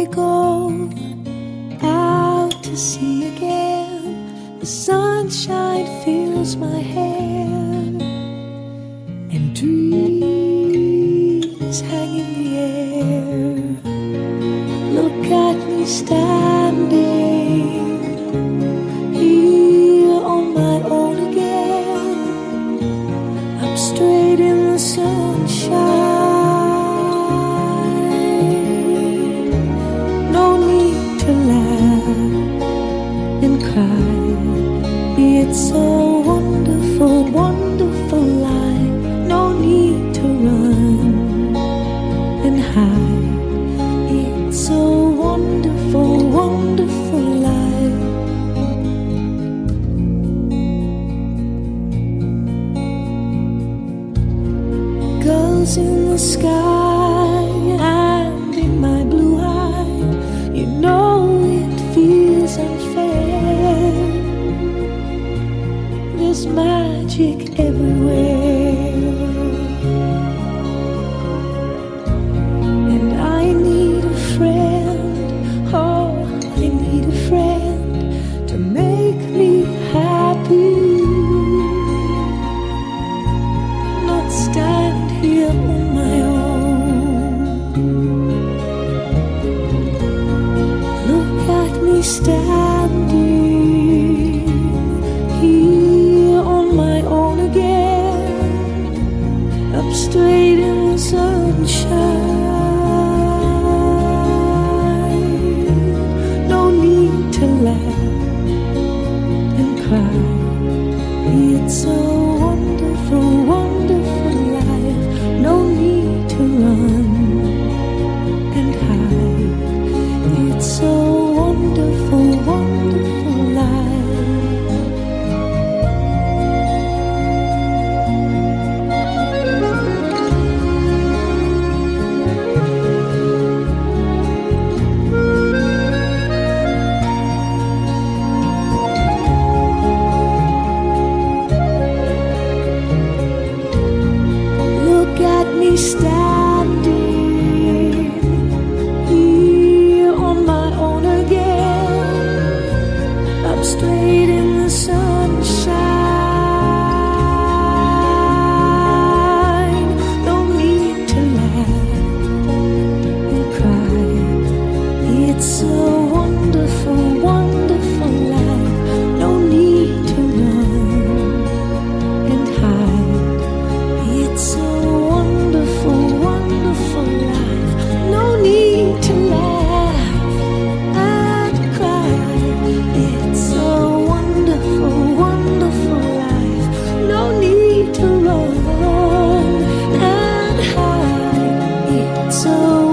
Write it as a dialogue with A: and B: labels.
A: I go out to sea again, the sunshine fills my hair, and dreams hang in the air. Look at me standing here on my own again, up straight in the sunshine. It's so wonderful, wonderful life. No need to run and hide. It's so wonderful, wonderful life. Girls in the sky and in my blue eye, you know it feels unfair. There's magic everywhere, and I need a friend. Oh, I need a friend to make me happy, not stand here on my own. Look at me standing straight in the sunshine. No need to laugh and cry. It's so wonderful, wonderful life. No need to run and hide. It's so wonderful, wonderful life. Standing here on my own again, up straight in the sunshine. No need to laugh and cry. It's so wonderful, wonderful life. No need to run and hide. It's so wonderful, wonderful life. No need to laugh and cry. It's so wonderful, wonderful life. No need to run and hide. It's so